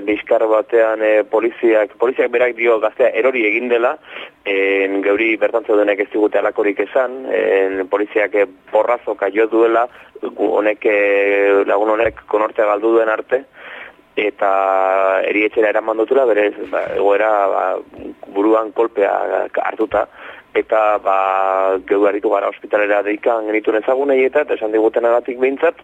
liskar batean poliziak berak dio gaztea erori egin dela, geuri bertan zeudenek ez digute alakorik esan, poliziak porrazoka jo duela, lagun honek konortea galdu duen arte, eta erietxera eraman dutela, berez, egoera buruan kolpea hartuta, eta geu aritu gara ospitalera deikan genituen ezagunei eta esan diguten agatik behintzat,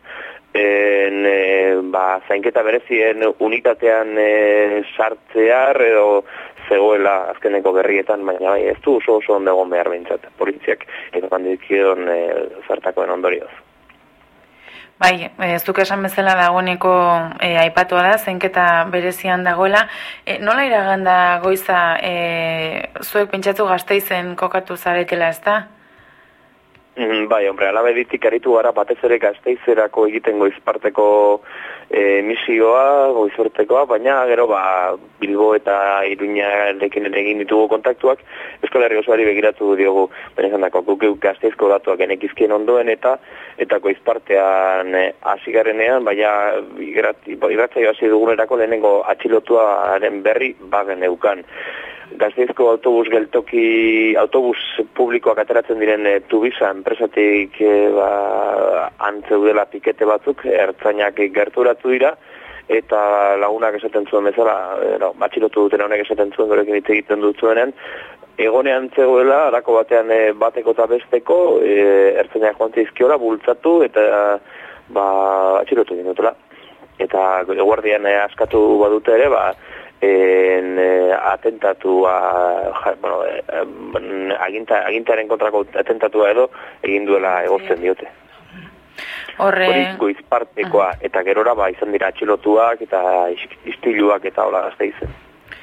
zainketa berezien unitatean sartzear edo zegoela azkeneko berrietan, baina ez du oso ondo egon behar behintzat, poliziak eta pandikidon zartakoen ondorioz. Bai, zuk esan bezala dagoeneko aipatua da, zeinketa berezian dagoela. Nola iraganda goiza zuek pentsatu Gasteizen kokatu zaretela, ez da? Bai, alabeditik aritu gara batez ere Gasteizerako egiten goizparteko misioa, goizortekoa, baina gero Bilbo eta Iruñarekin egin ditugu kontaktuak, Euskal Herri osoari begiratu diogu, benezandako guk Gasteizko datuak genekizkien ondoen eta goizpartean hasi garenean, baina irratzaio hasi dugunerako lehenengo atxilotuaren berri geneukan. Gasteizko autobus publikoak ateratzen diren Tubisa enpresatik antzeudela pikete batzuk, ertzainak gerturatu dira, eta lagunak esaten zuen bezala, atxilotu duten honek esaten zuen gorekin hitz egiten dut zuenen, egonean zegoela, harako batean bateko eta besteko, ertzainak joan zeizkiola, bultzatu, eta atxilotu dutela. Eta guardian askatu badute ere, agintaren kontrako atentatua edo egin duela egozten diote. Hori goizpartekoa eta gerora izan dira atxilotuak eta istiluak eta hola Gasteizen.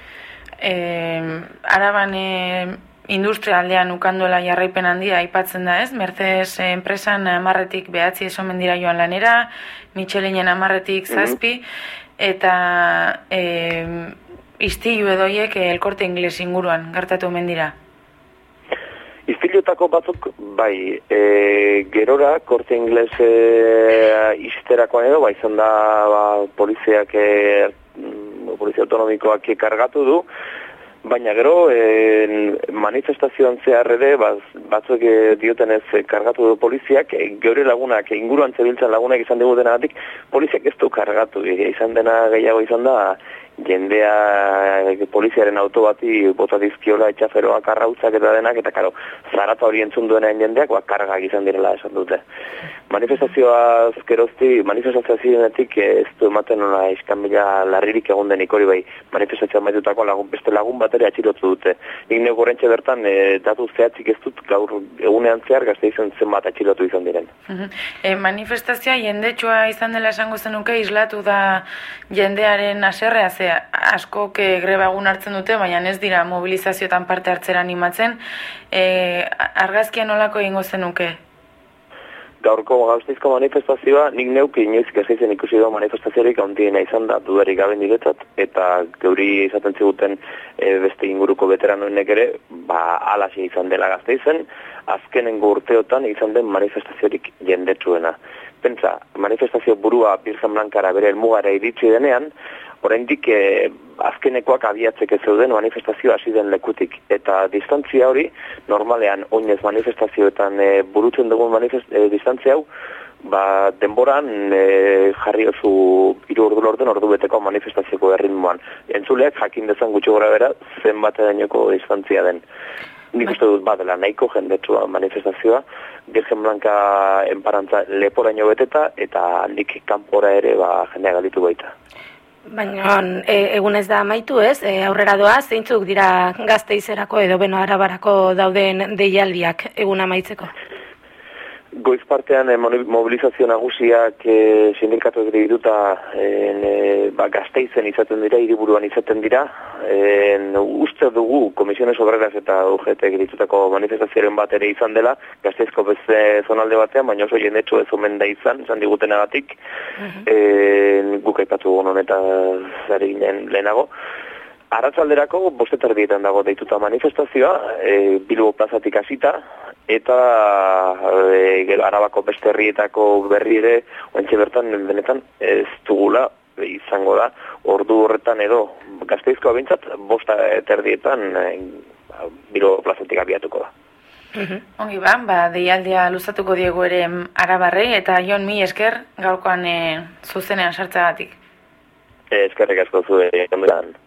Araban industrialdean ukanduela jarraipen handia aipatzen da, ez? Mercedes enpresan 10-etik 9 esomen dira joan lanera, Michelinen 10-etik 7, eta istilu edoiek El Corte Inglés inguruan gertatu omen dira. Istilutako batzuk, gerora Corte Inglés izterakoan edo, izan da polizia autonomikoak kargatu du, baina gero manifestazioan zehar ere batzuk diotenez kargatu du poliziak, geure lagunak, inguruan zebiltzen lagunak izan digutenagatik, poliziak ez du kargatu, izan dena gehiago izan da, jendea poliziaren auto bati bota dizkiola etxaferoak arrautzak eta denak, eta karo, zarata hori entzun duenean jendeak, kargak izan direla esan dute. Manifestazioa manifestazioenetik ez du ematen nola iskanbila larririk egon denik hori bai, manifestazioa maitutako beste lagun bat ere atxilotu dute. Nik neuk horrentxe bertan datu zehatzik ez dut gaur egunean zehar Gasteizen zenbat atxilotu izan diren. Manifestazioa jendetsua izan dela esango zenuke, islatu da jendearen aserrea, askok greba egun hartzen dute, baina ez dira mobilizazioetan parte hartzera animatzen. Argazkian nolako egingo zenuke? Gaurko Gasteizko manifestazioa, nik neuk inoiz Gasteizen ikusi du manifestaziorik handiena izan da, dudarik gabe niretzat, eta geuri izaten ziguten beste inguruko veteranoenek ere, alaxe izan dela Gasteizen, azkenengo urteotan izan den manifestaziorik jendetsuena. Pentsa, manifestazio burua Birgen Blankara bere helmugara iritsi denean, oraindik azkenekoak abiatzek ez zeuden manifestazioa hasi den lekutik. Eta distantzia hori, normalean oinez manifestazioetan burutzen dugun distantzia hau, denboran jarri oso 3 ordu beteko manifestazioko erritmoan. Entzuleak jakin dezan gutxi gora bera zenbat edainoko distantzia den. Nik uste dut badela nahiko jendetsua manifestazioa, Birgen Blanka enparantza leporaino beteta eta handik kanpora ere jendea galitu baita. Baina egun ez da amaitu ez, aurrera doa, zeintzuk dira Gasteizerako edo Beno Arabarako dauden deialdiak egun amaitzeko? Goiz partean mobilizazio nagusiak sindikatuak dituta Gasteizen izaten dira, hiriburuan izaten dira. Uste dugu Komisiones Obreras eta UGT ditutako manifestazioaren bat ere izan dela, Gasteizko beste zonalde batean, baina oso jendetsu ez omen da izan digutenagatik. Guk aipatu honetan zari ginen lehenago. Arratzalderako 5:30 dago deituta manifestazioa, Bilbo plazatik hasita, eta Arabako beste herrietako berri ere, oantxe bertan benetan ez dugula izango da, ordu horretan edo Gasteizkoa behintzat 5:30 Bilbo plazatik abiatuko da. Ongi ba, deialdia luzatuko diegu ere Arabarrei, eta Jon, mi esker gaurkoan zuzenean sartzagatik. Eskerrik asko zuen.